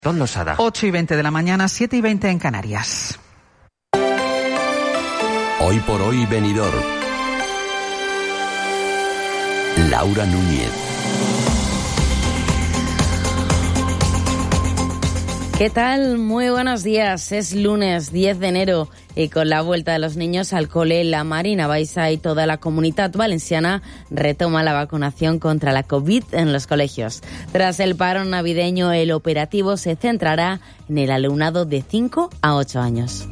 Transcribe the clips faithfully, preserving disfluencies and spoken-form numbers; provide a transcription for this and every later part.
Don Losada. ocho y veinte de la mañana, siete y veinte en Canarias. Hoy por hoy, Benidorm. Laura Núñez. ¿Qué tal? Muy buenos días. Es lunes diez de enero y con la vuelta de los niños al cole, la Marina Baixa y toda la Comunitat Valenciana retoma la vacunación contra la COVID en los colegios. Tras el parón navideño, el operativo se centrará en el alumnado de cinco a ocho años.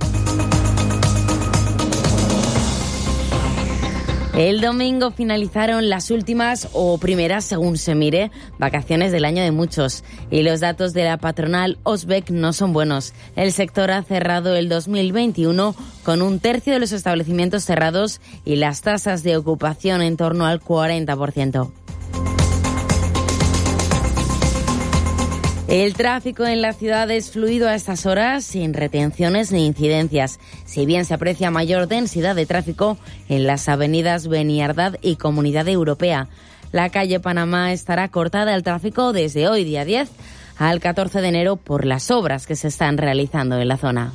El domingo finalizaron las últimas o primeras, según se mire, vacaciones del año de muchos. Y los datos de la patronal Osbec no son buenos. El sector ha cerrado el dos mil veintiuno con un tercio de los establecimientos cerrados y las tasas de ocupación en torno al cuarenta por ciento. El tráfico en la ciudad es fluido a estas horas, sin retenciones ni incidencias. Si bien se aprecia mayor densidad de tráfico en las avenidas Beniardad y Comunidad Europea. La calle Panamá estará cortada al tráfico desde hoy, día diez, al catorce de enero por las obras que se están realizando en la zona.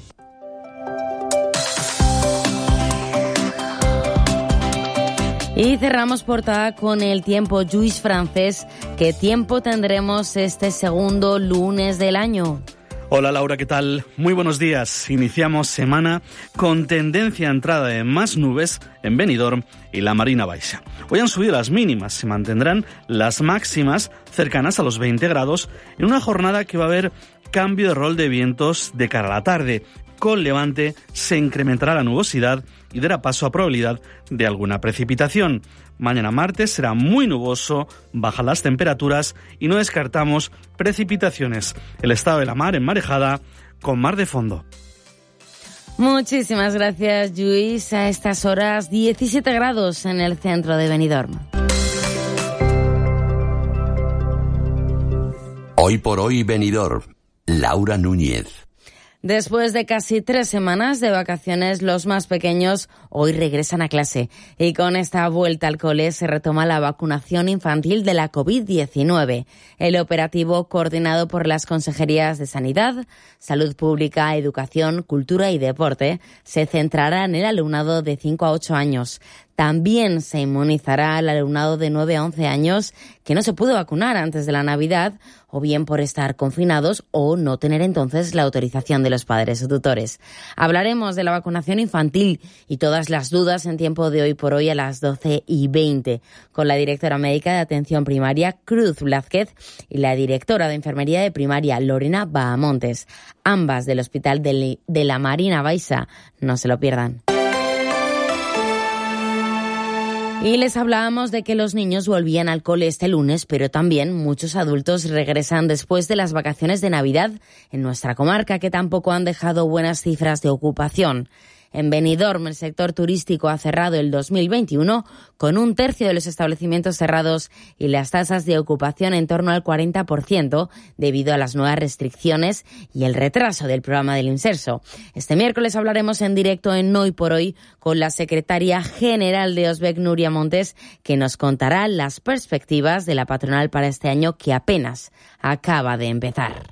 Y cerramos portada con el tiempo. Lluís Francés, ¿qué tiempo tendremos este segundo lunes del año? Hola Laura, ¿qué tal? Muy buenos días. Iniciamos semana con tendencia a entrada de más nubes en Benidorm y la Marina Baixa. Hoy han subido las mínimas, se mantendrán las máximas cercanas a los veinte grados en una jornada que va a haber cambio de rol de vientos de cara a la tarde. Con levante se incrementará la nubosidad y dará paso a probabilidad de alguna precipitación. Mañana martes será muy nuboso, bajan las temperaturas y no descartamos precipitaciones. El estado de la mar en marejada con mar de fondo. Muchísimas gracias, Lluís. A estas horas, diecisiete grados en el centro de Benidorm. Hoy por hoy, Benidorm. Laura Núñez. Después de casi tres semanas de vacaciones, los más pequeños hoy regresan a clase. Y con esta vuelta al cole se retoma la vacunación infantil de la COVID diecinueve. El operativo, coordinado por las consejerías de Sanidad, Salud Pública, Educación, Cultura y Deporte, se centrará en el alumnado de cinco a ocho años. También se inmunizará al alumnado de nueve a once años que no se pudo vacunar antes de la Navidad, o bien por estar confinados o no tener entonces la autorización de los padres o tutores. Hablaremos de la vacunación infantil y todas las dudas en tiempo de hoy por hoy a las doce y veinte con la directora médica de atención primaria, Cruz Blázquez, y la directora de enfermería de primaria, Lorena Bahamontes, ambas del Hospital de la Marina Baixa. No se lo pierdan. Y les hablábamos de que los niños volvían al cole este lunes, pero también muchos adultos regresan después de las vacaciones de Navidad en nuestra comarca, que tampoco han dejado buenas cifras de ocupación. En Benidorm, el sector turístico ha cerrado el dos mil veintiuno con un tercio de los establecimientos cerrados y las tasas de ocupación en torno al cuarenta por ciento debido a las nuevas restricciones y el retraso del programa del Inserso. Este miércoles hablaremos en directo en Hoy por Hoy con la secretaria general de Osbec, Núria Montes, que nos contará las perspectivas de la patronal para este año que apenas acaba de empezar.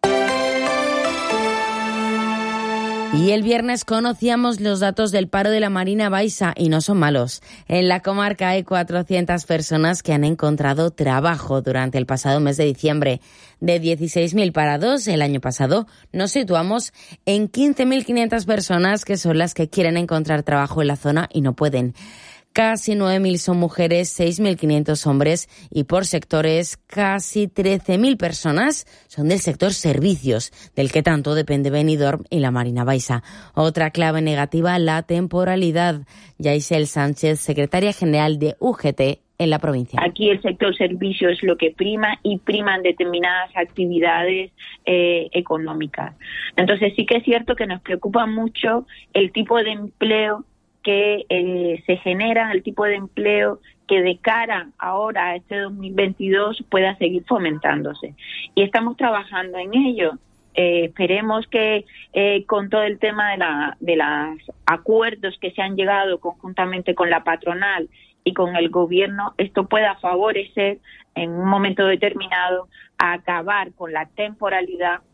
Y el viernes conocíamos los datos del paro de la Marina Baixa y no son malos. En la comarca hay cuatrocientas personas que han encontrado trabajo durante el pasado mes de diciembre. De dieciséis mil parados el año pasado, nos situamos en quince mil quinientas personas que son las que quieren encontrar trabajo en la zona y no pueden. Casi nueve mil son mujeres, seis mil quinientos hombres y por sectores casi trece mil personas son del sector servicios, del que tanto depende Benidorm y la Marina Baixa. Otra clave negativa, la temporalidad. Yaisel Sánchez, secretaria general de U G T en la provincia. Aquí el sector servicios es lo que prima y priman determinadas actividades eh, económicas. Entonces sí que es cierto que nos preocupa mucho el tipo de empleo que eh, se genera, el tipo de empleo que de cara ahora a este dos mil veintidós pueda seguir fomentándose. Y estamos trabajando en ello. Eh, esperemos que eh, con todo el tema de la de los acuerdos que se han llegado conjuntamente con la patronal y con el gobierno, esto pueda favorecer en un momento determinado a acabar con la temporalidad